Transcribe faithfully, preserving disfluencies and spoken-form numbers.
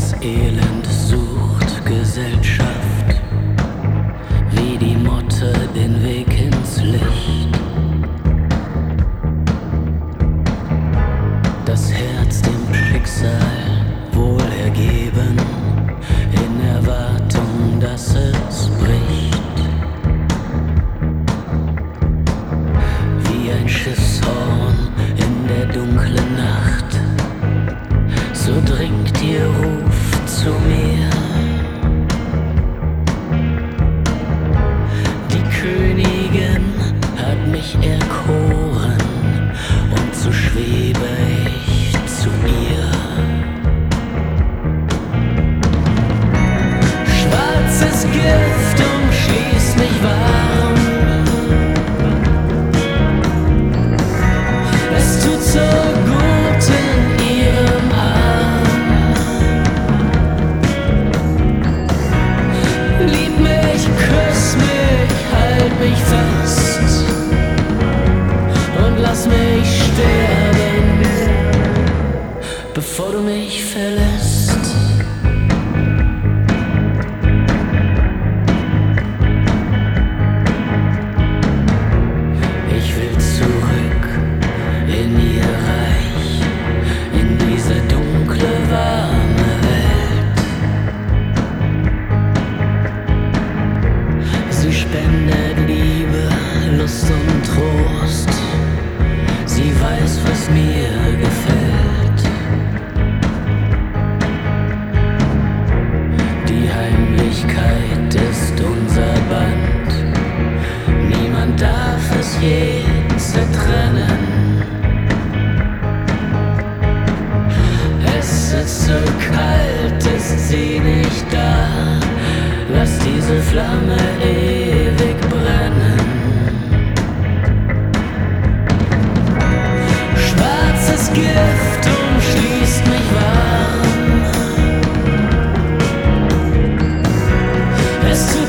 Elend sucht Gesellschaft, wie die Motte den Weg ins Licht. Das Herz dem Schicksal wohl ergeben, in Erwartung, dass es bricht. Wie ein Schiffshorn in der dunklen Nacht, so dringt ihr Ruf zu mir. Die Königin hat mich erkoren und so schwebe ich zu ihr. Schwarzes Gift umschließt mich warm, es tut so gut in ihrem Arm. Lieb mich, küss mich, halt mich fest und lass mich sterben, bevor du mich verlässt. Ich will zurück in ihr Reich, in diese dunkle, warme Welt. Sie spendet Liebe, Lust und Trost. Sie weiß, was mir gefällt. Die Heimlichkeit ist unser Band. Niemand darf es je zertrennen. Es ist so kalt, ist sie nicht da. Lass diese Flamme ewig brennen. Schwarzes Gift umschließt mich warm. Es tut